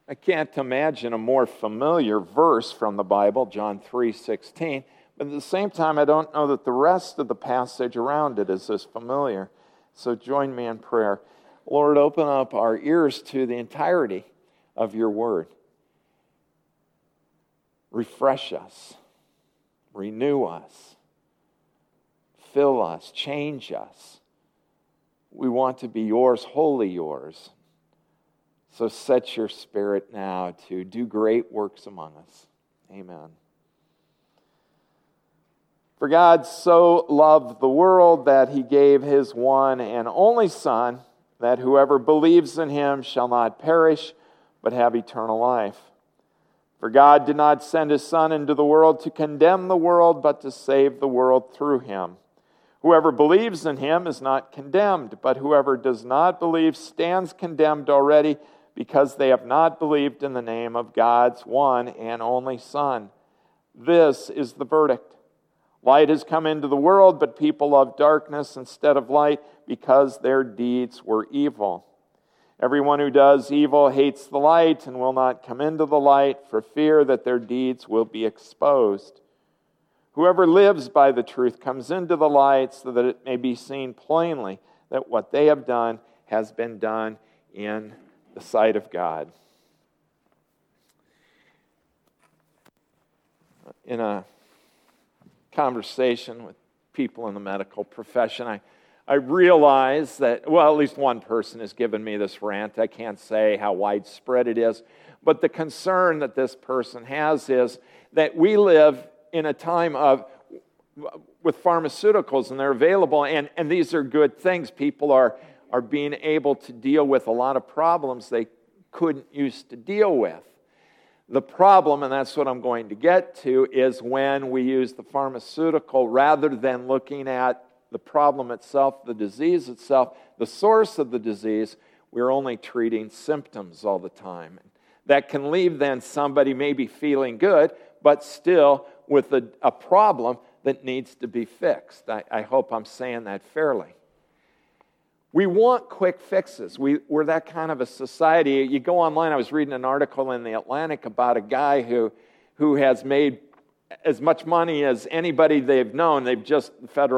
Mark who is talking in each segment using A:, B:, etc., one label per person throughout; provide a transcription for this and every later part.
A: I can't imagine a more familiar verse from the Bible, John 3:16, but at the same time, I don't know that the rest of the passage around it is as familiar. So join me in prayer. Lord, open up our ears to the entirety of your word. Refresh us, renew us, fill us, change us. We want to be yours, wholly yours. So set your Spirit now to do great works among us. Amen. For God so loved the world that he gave his one and only Son, that whoever believes in him shall not perish, but have eternal life. For God did not send his Son into the world to condemn the world, but to save the world through him. Whoever believes in him is not condemned, but whoever does not believe stands condemned already, because they have not believed in the name of God's one and only Son. This is the verdict. Light has come into the world, but people love darkness instead of light, because their deeds were evil. Everyone who does evil hates the light and will not come into the light, for fear that their deeds will be exposed. Whoever lives by the truth comes into the light, so that it may be seen plainly that what they have done has been done in the sight of God. In a conversation with people in the medical profession, I realize that, well, at least one person has given me this rant. I can't say how widespread it is, but the concern that this person has is that we live in a time with pharmaceuticals, and they're available, and these are good things. People are being able to deal with a lot of problems they couldn't used to deal with. The problem, and that's what I'm going to get to, is when we use the pharmaceutical rather than looking at the problem itself, the disease itself, the source of the disease, we're only treating symptoms all the time. That can leave then somebody maybe feeling good, but still with a problem that needs to be fixed. I hope I'm saying that fairly. We want quick fixes. We're that kind of a society. You go online, I was reading an article in The Atlantic about a guy who has made as much money as anybody they've known. They've just,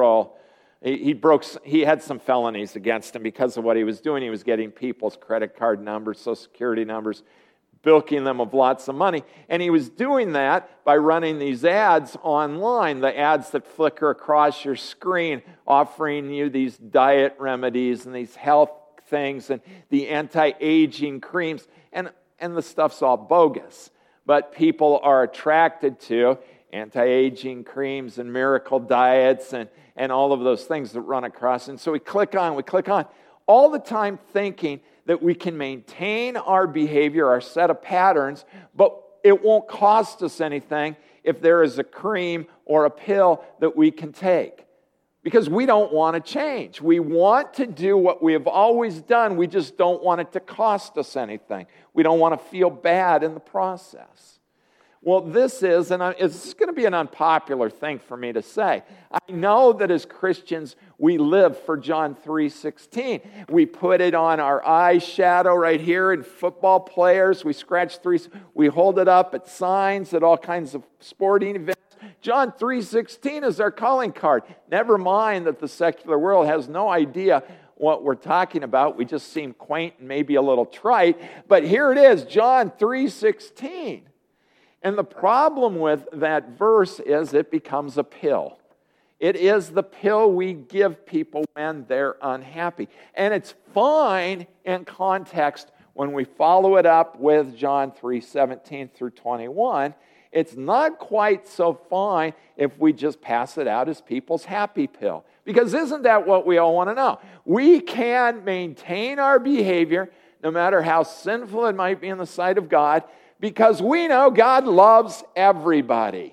A: he had some felonies against him because of what he was doing. He was getting people's credit card numbers, Social Security numbers, bilking them of lots of money. And he was doing that by running these ads online, the ads that flicker across your screen, offering you these diet remedies and these health things and the anti-aging creams. And the stuff's all bogus. But people are attracted to anti-aging creams and miracle diets and all of those things that run across. And so we click on, all the time thinking that we can maintain our behavior, our set of patterns, but it won't cost us anything if there is a cream or a pill that we can take. Because we don't want to change. We want to do what we have always done. We just don't want it to cost us anything. We don't want to feel bad in the process. Well, this is, and it's going to be an unpopular thing for me to say. I know that as Christians, we live for John 3:16. We put it on our eyeshadow right here in football players. We scratch we hold it up at signs at all kinds of sporting events. John 3:16 is our calling card. Never mind that the secular world has no idea what we're talking about. We just seem quaint and maybe a little trite. But here it is, John 3:16. And the problem with that verse is it becomes a pill. It is the pill we give people when they're unhappy. And it's fine in context when we follow it up with John 3:17 through 21. It's not quite so fine if we just pass it out as people's happy pill. Because isn't that what we all want to know? We can maintain our behavior, no matter how sinful it might be in the sight of God, because we know God loves everybody.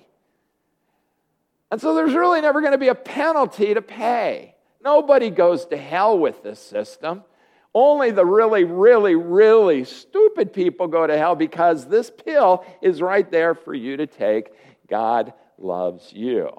A: And so there's really never going to be a penalty to pay. Nobody goes to hell with this system. Only the really, really, really stupid people go to hell because this pill is right there for you to take. God loves you.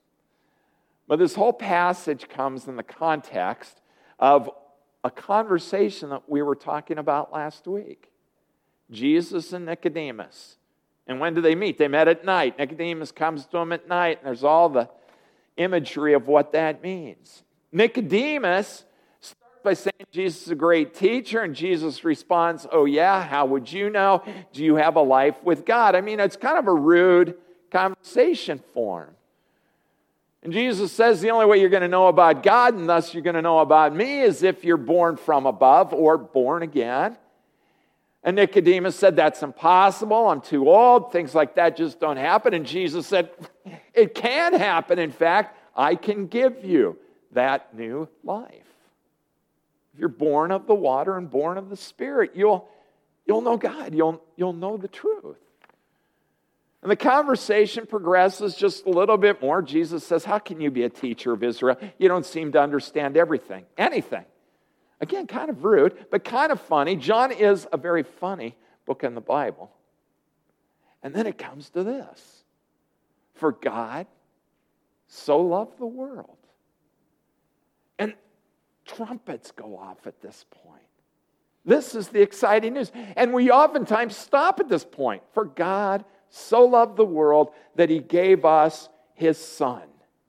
A: But this whole passage comes in the context of a conversation that we were talking about last week. Jesus and Nicodemus. And when do they meet? They met at night. Nicodemus comes to him at night, and there's all the imagery of what that means. Nicodemus starts by saying Jesus is a great teacher, and Jesus responds, oh yeah, how would you know? Do you have a life with God? I mean, it's kind of a rude conversation form. And Jesus says the only way you're going to know about God, and thus you're going to know about me, is if you're born from above or born again. And Nicodemus said, that's impossible. I'm too old. Things like that just don't happen. And Jesus said, it can happen. In fact, I can give you that new life. If you're born of the water and born of the Spirit, you'll know God. You'll know the truth. And the conversation progresses just a little bit more. Jesus says, how can you be a teacher of Israel? You don't seem to understand everything, anything. Again, kind of rude, but kind of funny. John is a very funny book in the Bible. And then it comes to this. For God so loved the world. And trumpets go off at this point. This is the exciting news. And we oftentimes stop at this point. For God so loved the world that he gave us his Son.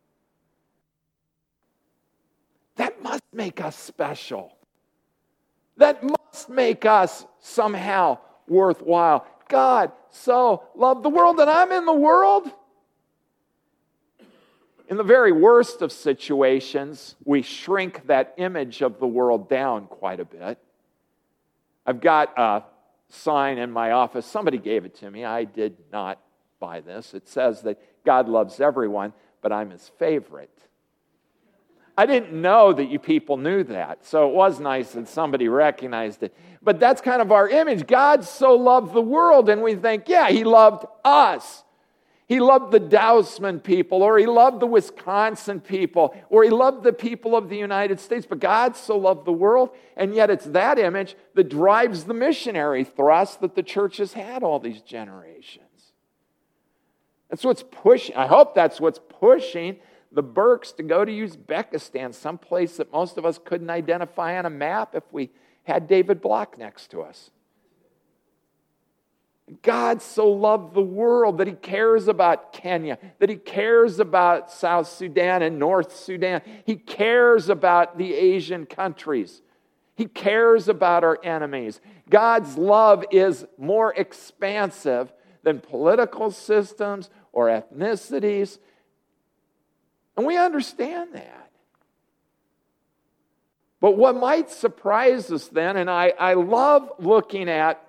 A: That must make us special. That must make us somehow worthwhile. God so loved the world, and I'm in the world. In the very worst of situations, we shrink that image of the world down quite a bit. I've got a sign in my office. Somebody gave it to me. I did not buy this. It says that God loves everyone, but I'm his favorite. I didn't know that you people knew that, so it was nice that somebody recognized it. But that's kind of our image. God so loved the world, and we think, yeah, he loved us. He loved the Dousman people, or he loved the Wisconsin people, or he loved the people of the United States. But God so loved the world, and yet it's that image that drives the missionary thrust that the church has had all these generations. That's what's pushing. I hope that's what's pushing the Burkes to go to Uzbekistan, someplace that most of us couldn't identify on a map if we had David Block next to us. God so loved the world that he cares about Kenya, that he cares about South Sudan and North Sudan. He cares about the Asian countries. He cares about our enemies. God's love is more expansive than political systems or ethnicities. And we understand that. But what might surprise us then, and I love looking at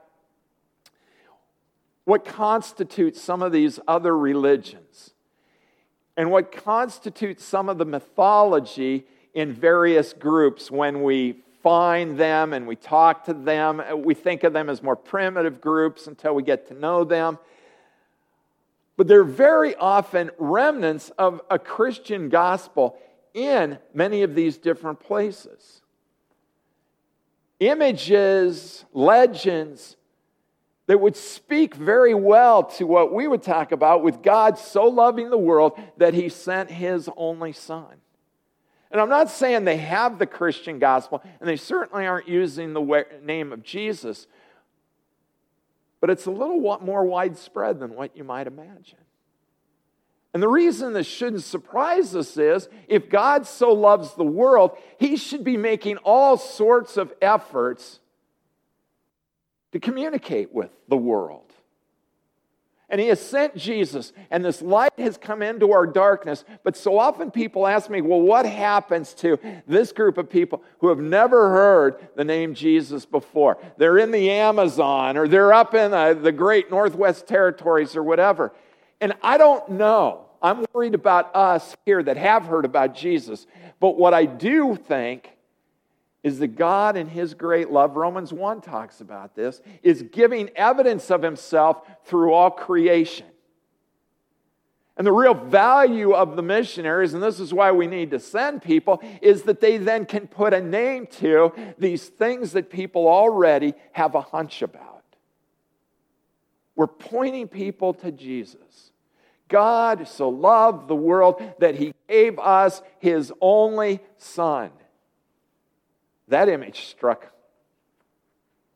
A: what constitutes some of these other religions and what constitutes some of the mythology in various groups when we find them and we talk to them. We think of them as more primitive groups until we get to know them. But they're very often remnants of a Christian gospel in many of these different places. Images, legends that would speak very well to what we would talk about with God so loving the world that he sent his only Son. And I'm not saying they have the Christian gospel, and they certainly aren't using the name of Jesus, but it's a little more widespread than what you might imagine. And the reason this shouldn't surprise us is, if God so loves the world, he should be making all sorts of efforts to communicate with the world. And he has sent Jesus, and this light has come into our darkness. But so often people ask me, well, what happens to this group of people who have never heard the name Jesus before? They're in the Amazon, or they're up in the great Northwest Territories, or whatever. And I don't know. I'm worried about us here that have heard about Jesus. But what I do think is that God in his great love, Romans 1 talks about this, is giving evidence of himself through all creation. And the real value of the missionaries, and this is why we need to send people, is that they then can put a name to these things that people already have a hunch about. We're pointing people to Jesus. God so loved the world that he gave us his only Son. That image struck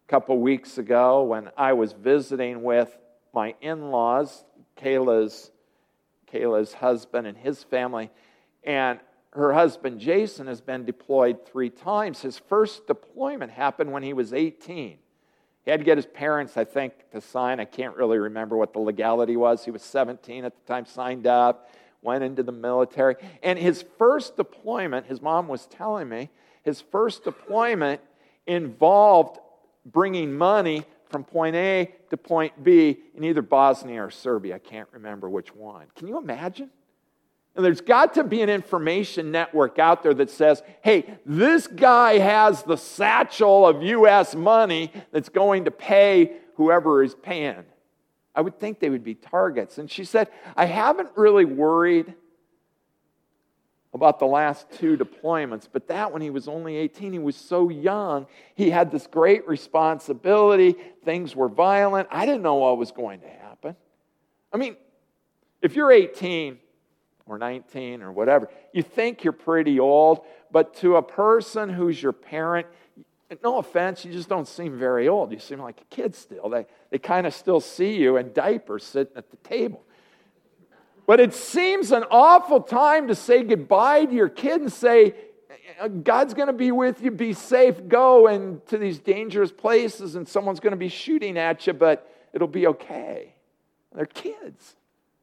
A: a couple weeks ago when I was visiting with my in-laws, Kayla's husband and his family, and her husband Jason has been deployed 3 times. His first deployment happened when he was 18. He had to get his parents, I think, to sign. I can't really remember what the legality was. He was 17 at the time, signed up, went into the military. And his first deployment, his mom was telling me, his first deployment involved bringing money from point A to point B in either Bosnia or Serbia. I can't remember which one. Can you imagine? And there's got to be an information network out there that says, hey, this guy has the satchel of U.S. money that's going to pay whoever is paying. I would think they would be targets. And she said, I haven't really worried about the last 2 deployments, but that when he was only 18, he was so young, he had this great responsibility, things were violent, I didn't know what was going to happen. I mean, if you're 18 or 19 or whatever, you think you're pretty old, but to a person who's your parent, no offense, you just don't seem very old. You seem like a kid still. They kind of still see you in diapers sitting at the table. But it seems an awful time to say goodbye to your kid and say, God's going to be with you, be safe, go to these dangerous places, and someone's going to be shooting at you, but it'll be okay. They're kids.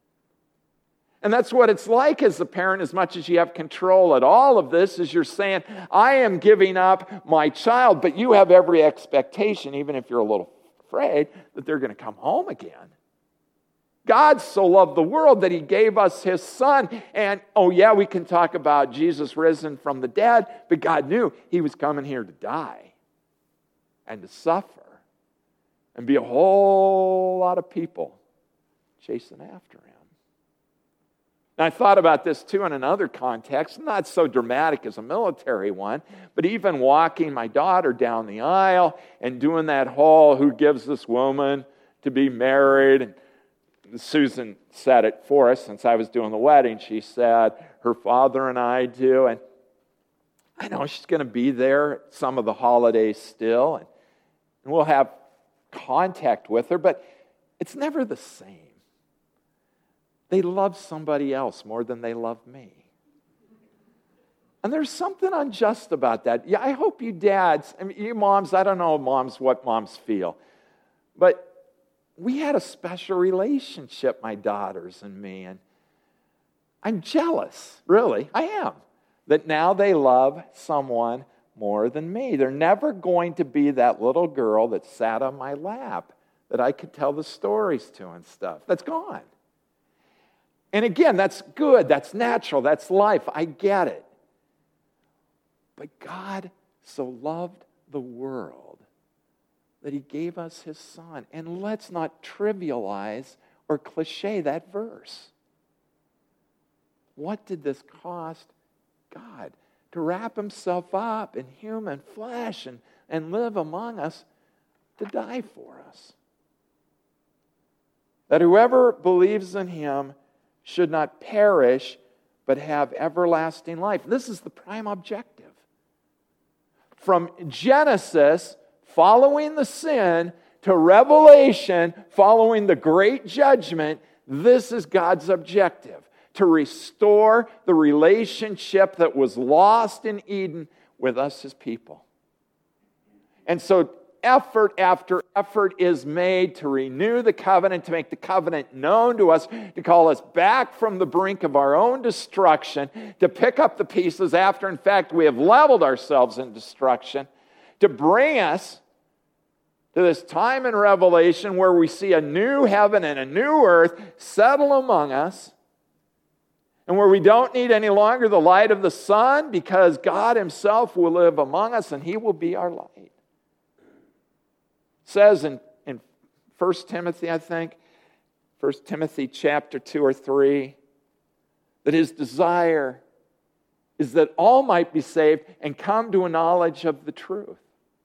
A: And that's what it's like as a parent, as much as you have control at all of this, is you're saying, I am giving up my child, but you have every expectation, even if you're a little afraid, that they're going to come home again. God so loved the world that he gave us his son. And, oh yeah, we can talk about Jesus risen from the dead, but God knew he was coming here to die and to suffer and be a whole lot of people chasing after him. And I thought about this too in another context, not so dramatic as a military one, but even walking my daughter down the aisle and doing that whole, who gives this woman to be married? And Susan said it for us since I was doing the wedding. She said, her father and I do. And I know she's going to be there at some of the holidays still. And we'll have contact with her, but it's never the same. They love somebody else more than they love me. And there's something unjust about that. Yeah, I hope you dads, I mean, you moms, I don't know what moms feel. But we had a special relationship, my daughters and me. And I'm jealous, really. I am. That now they love someone more than me. They're never going to be that little girl that sat on my lap that I could tell the stories to and stuff. That's gone. And again, that's good, that's natural, that's life. I get it. But God so loved the world that he gave us his son. And let's not trivialize or cliche that verse. What did this cost God? To wrap himself up in human flesh and live among us, to die for us. That whoever believes in him should not perish, but have everlasting life. This is the prime objective. From Genesis, following the sin, to Revelation, following the great judgment, this is God's objective. To restore the relationship that was lost in Eden with us, his people. And so effort after effort is made to renew the covenant, to make the covenant known to us, to call us back from the brink of our own destruction, to pick up the pieces after, in fact, we have leveled ourselves in destruction, to bring us to this time in Revelation where we see a new heaven and a new earth settle among us, and where we don't need any longer the light of the sun, because God himself will live among us and he will be our light. It says in 1 Timothy, I think, 1 Timothy chapter 2 or 3, that his desire is that all might be saved and come to a knowledge of the truth.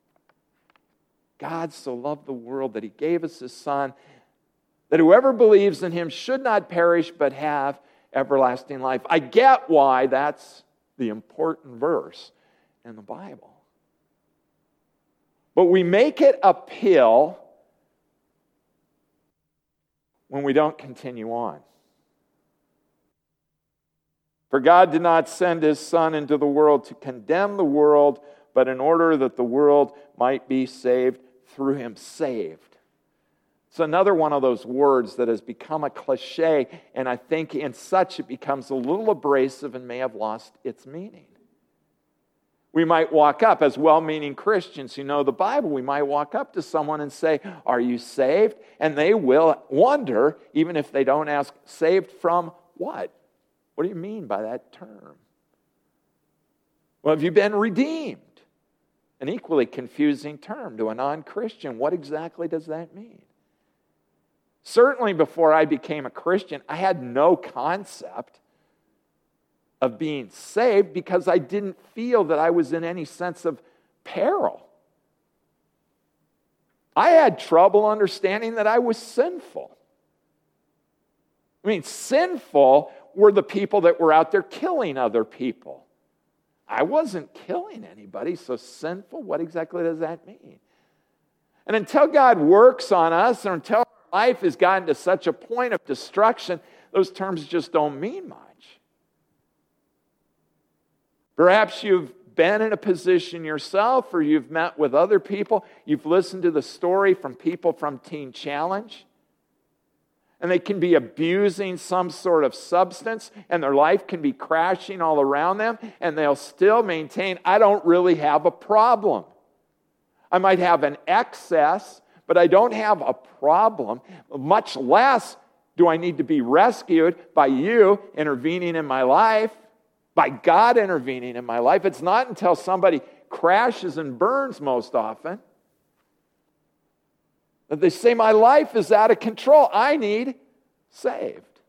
A: God so loved the world that he gave us his son, that whoever believes in him should not perish but have everlasting life. I get why that's the important verse in the Bible. But we make it uphill when we don't continue on. For God did not send his Son into the world to condemn the world, but in order that the world might be saved through him. Saved. It's another one of those words that has become a cliche, and I think in such it becomes a little abrasive and may have lost its meaning. We might walk up as well-meaning Christians who know the Bible. We might walk up to someone and say, "Are you saved?" And they will wonder, even if they don't ask, "Saved from what? What do you mean by that term?" Well, have you been redeemed? An equally confusing term to a non-Christian. What exactly does that mean? Certainly before I became a Christian, I had no concept of being saved because I didn't feel that I was in any sense of peril. I had trouble understanding that I was sinful. I mean, sinful were the people that were out there killing other people. I wasn't killing anybody, so sinful, what exactly does that mean? And until God works on us, or until life has gotten to such a point of destruction, those terms just don't mean much. Perhaps you've been in a position yourself, or you've met with other people, you've listened to the story from people from Teen Challenge, and they can be abusing some sort of substance, and their life can be crashing all around them, and they'll still maintain, "I don't really have a problem. I might have an excess, but I don't have a problem. Much less do I need to be rescued by you intervening in my life, by God intervening in my life." It's not until somebody crashes and burns most often that they say, "My life is out of control. I need saved."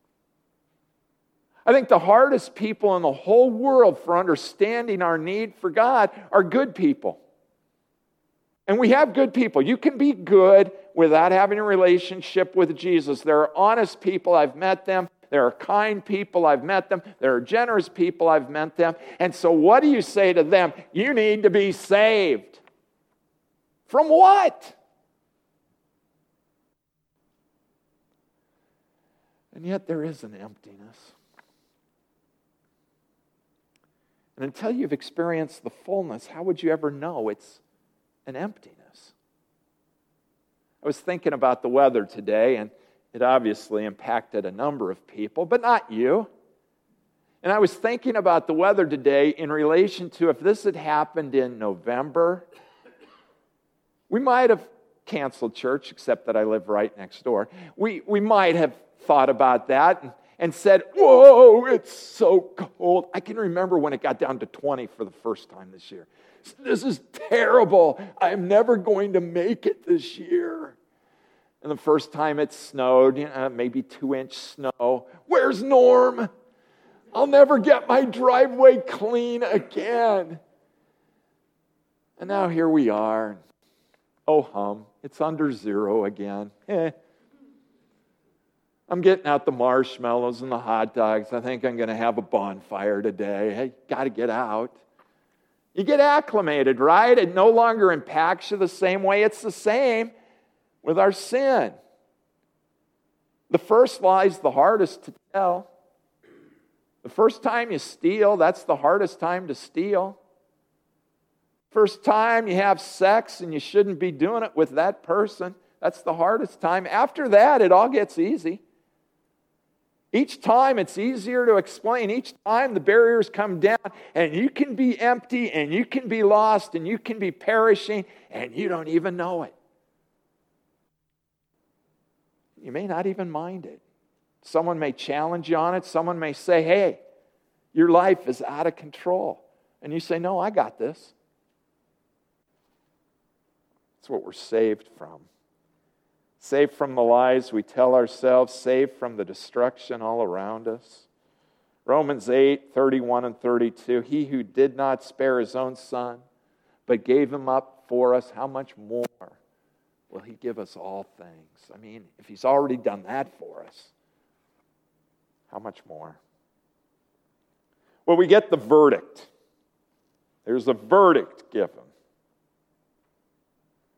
A: I think the hardest people in the whole world for understanding our need for God are good people. And we have good people. You can be good without having a relationship with Jesus. There are honest people, I've met them. There are kind people, I've met them. There are generous people, I've met them. And so what do you say to them? You need to be saved. From what? And yet there is an emptiness. And until you've experienced the fullness, how would you ever know it's an emptiness? I was thinking about the weather today, and it obviously impacted a number of people, but not you. And I was thinking about the weather today in relation to if this had happened in November, we might have canceled church, except that I live right next door. We might have thought about that and said, "Whoa, it's so cold." I can remember when it got down to 20 for the first time this year. "This is terrible. I'm never going to make it this year." And the first time it snowed, maybe 2-inch snow. "Where's Norm? I'll never get my driveway clean again." And now here we are. Oh hum, it's under zero again. I'm getting out the marshmallows and the hot dogs. I think I'm going to have a bonfire today. Hey, got to get out. You get acclimated, right? It no longer impacts you the same way. It's the same with our sin. The first lie is the hardest to tell. The first time you steal, that's the hardest time to steal. First time you have sex and you shouldn't be doing it with that person, that's the hardest time. After that, it all gets easy. Each time it's easier to explain. Each time the barriers come down and you can be empty and you can be lost and you can be perishing and you don't even know it. You may not even mind it. Someone may challenge you on it. Someone may say, "Hey, your life is out of control." And you say, "No, I got this." That's what we're saved from. Saved from the lies we tell ourselves, saved from the destruction all around us. Romans 8:31 and 32, "He who did not spare his own son, but gave him up for us, how much more will he give us all things?" I mean, if he's already done that for us, how much more? Well, we get the verdict. There's a verdict given.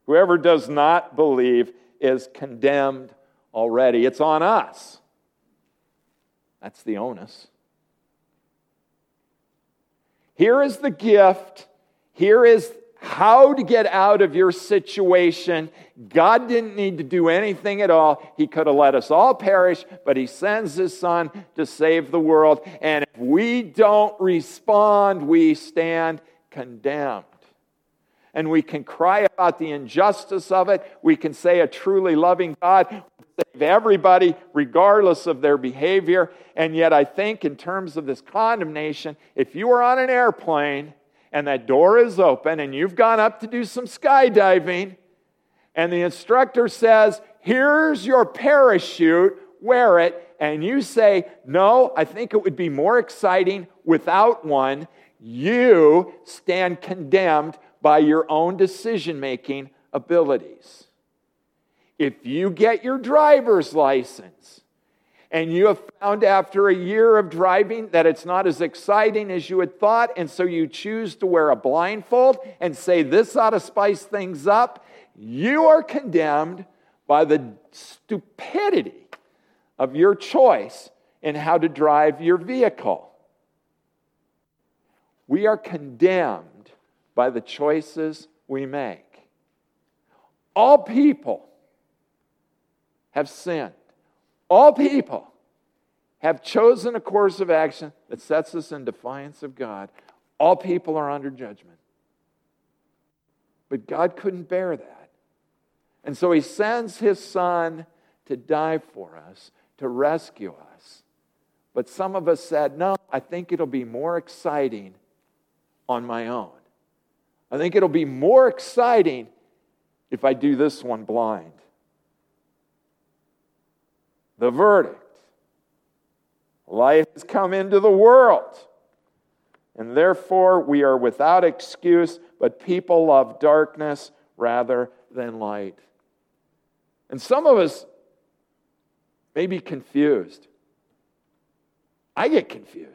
A: Whoever does not believe is condemned already. It's on us. That's the onus. Here is the gift. Here is how to get out of your situation. God didn't need to do anything at all. He could have let us all perish, but He sends His Son to save the world. And if we don't respond, we stand condemned. And we can cry about the injustice of it. We can say a truly loving God will save everybody regardless of their behavior. And yet I think in terms of this condemnation, if you are on an airplane and that door is open and you've gone up to do some skydiving and the instructor says, here's your parachute, wear it, and you say, no, I think it would be more exciting without one, you stand condemned by your own decision-making abilities. If you get your driver's license and you have found after a year of driving that it's not as exciting as you had thought, and so you choose to wear a blindfold and say this ought to spice things up, you are condemned by the stupidity of your choice in how to drive your vehicle. We are condemned by the choices we make. All people have sinned. All people have chosen a course of action that sets us in defiance of God. All people are under judgment. But God couldn't bear that. And so He sends His Son to die for us, to rescue us. But some of us said, no, I think it'll be more exciting on my own. I think it'll be more exciting if I do this one blind. The verdict. Light has come into the world, and therefore we are without excuse, but people love darkness rather than light. And some of us may be confused. I get confused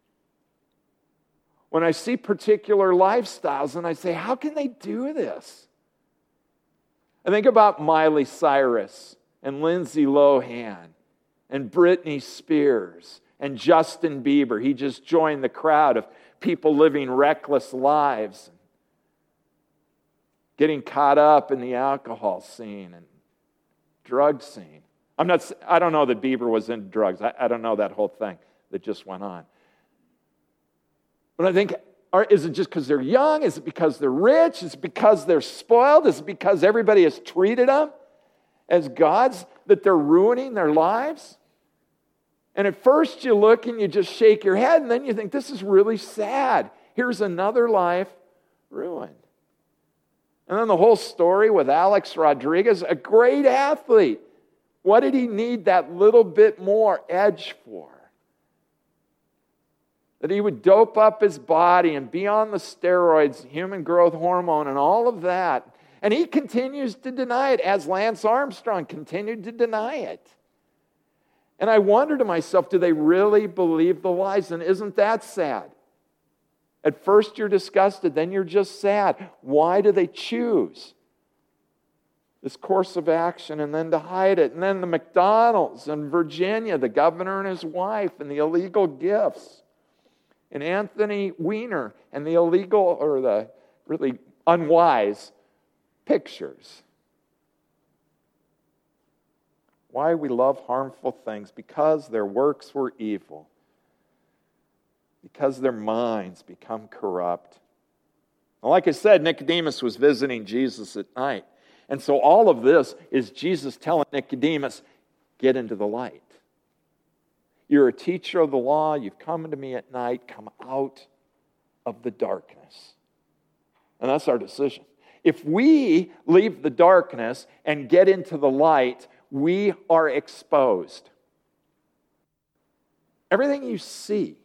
A: when I see particular lifestyles and I say, how can they do this? I think about Miley Cyrus and Lindsay Lohan and Britney Spears and Justin Bieber. He just joined the crowd of people living reckless lives, getting caught up in the alcohol scene and drug scene. I don't know that Bieber was into drugs. I don't know that whole thing that just went on. But I think, is it just because they're young? Is it because they're rich? Is it because they're spoiled? Is it because everybody has treated them as gods that they're ruining their lives? And at first you look and you just shake your head, and then you think, this is really sad. Here's another life ruined. And then the whole story with Alex Rodriguez, a great athlete. What did he need that little bit more edge for? That he would dope up his body and be on the steroids, human growth hormone, and all of that. And he continues to deny it, as Lance Armstrong continued to deny it. And I wonder to myself, do they really believe the lies? And isn't that sad? At first you're disgusted, then you're just sad. Why do they choose this course of action and then to hide it? And then the McDonald's in Virginia, the governor and his wife, and the illegal gifts. And Anthony Weiner and the illegal, or the really unwise pictures. Why we love harmful things? Because their works were evil. Because their minds become corrupt. Well, like I said, Nicodemus was visiting Jesus at night. And so all of this is Jesus telling Nicodemus, get into the light. You're a teacher of the law. You've come to me at night. Come out of the darkness. And that's our decision. If we leave the darkness and get into the light, we are exposed. Everything you see,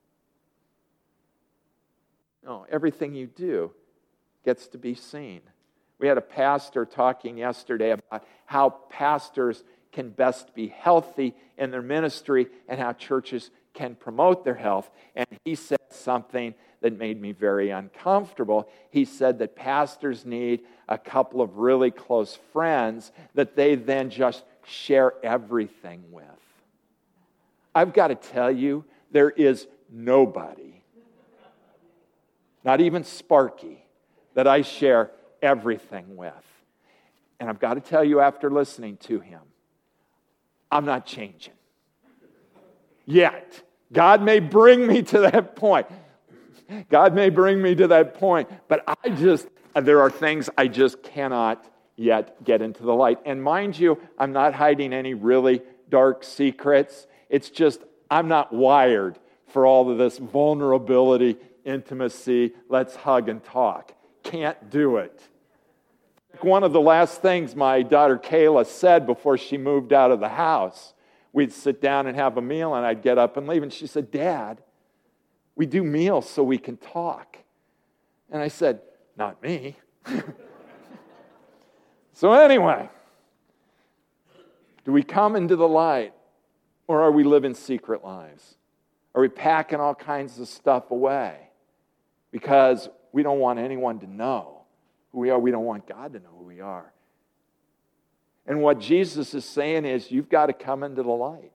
A: everything you do gets to be seen. We had a pastor talking yesterday about how pastors can best be healthy in their ministry and how churches can promote their health. And he said something that made me very uncomfortable. He said that pastors need a couple of really close friends that they then just share everything with. I've got to tell you, there is nobody, not even Sparky, that I share everything with. And I've got to tell you, after listening to him, I'm not changing yet. God may bring me to that point. God may bring me to that point, but there are things I just cannot yet get into the light. And mind you, I'm not hiding any really dark secrets. It's just I'm not wired for all of this vulnerability, intimacy, let's hug and talk. Can't do it. One of the last things my daughter Kayla said before she moved out of the house, we'd sit down and have a meal and I'd get up and leave. And she said, "Dad, we do meals so we can talk." And I said, "Not me." So anyway, do we come into the light or are we living secret lives? Are we packing all kinds of stuff away because we don't want anyone to know who we are? We don't want God to know who we are. And what Jesus is saying is, you've got to come into the light.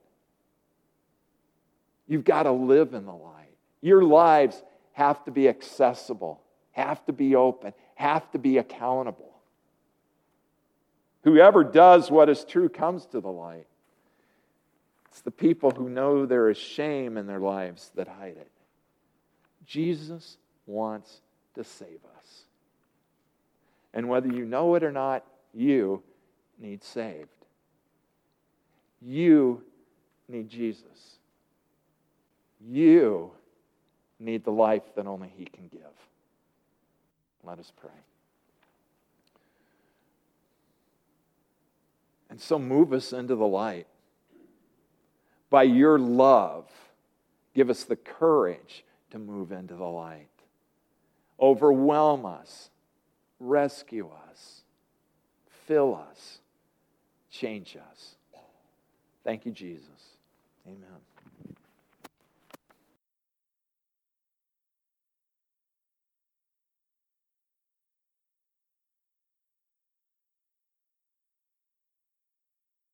A: You've got to live in the light. Your lives have to be accessible, have to be open, have to be accountable. Whoever does what is true comes to the light. It's the people who know there is shame in their lives that hide it. Jesus wants to save us. And whether you know it or not, you need saved. You need Jesus. You need the life that only He can give. Let us pray. And so move us into the light. By your love, give us the courage to move into the light. Overwhelm us. Rescue us. Fill us. Change us. Thank you, Jesus. Amen.